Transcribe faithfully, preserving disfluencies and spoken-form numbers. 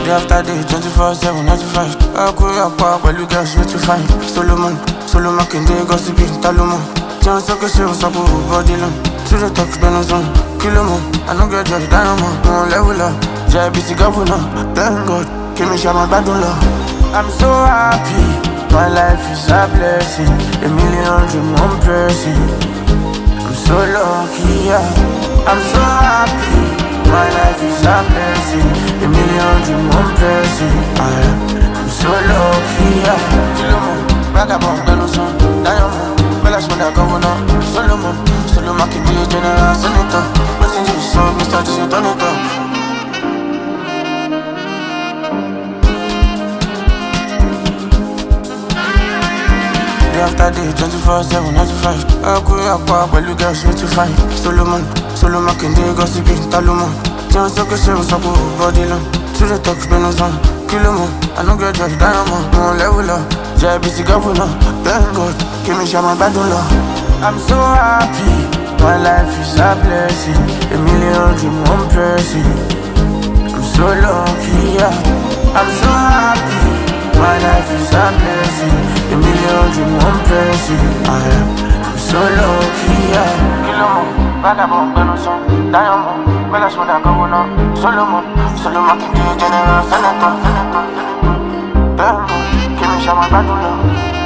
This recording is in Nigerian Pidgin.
Day after day, twenty-four seven, ninety-five. I go up, but you guys where to find. Solomon, Solomon can do gossiping, Talomon. John Soko, she was a body long. To the top, Benozon, Kilomo. I don't get your diamond, no level up. J B C Governor, thank God. Give me Shama Badula. I'm so happy, my life is a blessing. A million dream, one person. I'm so lucky, yeah. I'm so happy, my life is a blessing. A million dream, one person. I'm so lucky, yeah. Kilomo, Vagabond, Benozon, Diamond. Bella Smith, Governor, Solomon, Solomon, can be a general senator. Listen to the song, Mister Disney, turn it up. Day after day, twenty-four seven, ninety-five. I go up, but you guys where to find. Solomon, Solomon, can do gossiping, Talomon. John Soko, she was a body long. To the top, Benozon, Kilomo. I don't get your diamond, no level up. J B C Governor, thank God. Give me Shama Badula. I'm so happy, my life is a blessing. A million dream, one person. I'm so lucky, yeah. I'm so happy, my life is a blessing. A million dream, one person. I am I'm so lucky, yeah. Kilomo, Vagabond, Benozon, Diamond. Bella Smith, Governor, Solomon, Solomon, can be a general senator. Thank God, give me Shama Badula.